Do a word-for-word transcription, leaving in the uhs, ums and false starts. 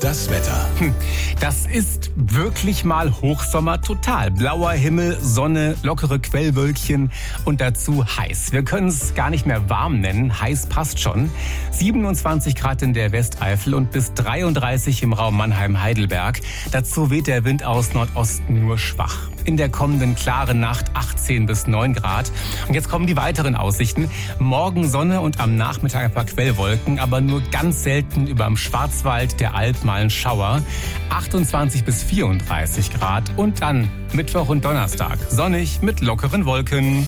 Das Wetter. Hm, Das ist wirklich mal Hochsommer total. Blauer Himmel, Sonne, lockere Quellwölkchen und dazu heiß. Wir können es gar nicht mehr warm nennen. Heiß passt schon. siebenundzwanzig Grad in der Westeifel und bis dreiunddreißig im Raum Mannheim-Heidelberg. Dazu weht der Wind aus Nordosten nur schwach. In der kommenden klaren Nacht achtzehn bis neun Grad. Und jetzt kommen die weiteren Aussichten. Morgen Sonne und am Nachmittag ein paar Quellwolken, aber nur ganz selten über dem Schwarzwald, der Alp mal ein Schauer. achtundzwanzig bis vierunddreißig Grad und dann Mittwoch und Donnerstag sonnig mit lockeren Wolken.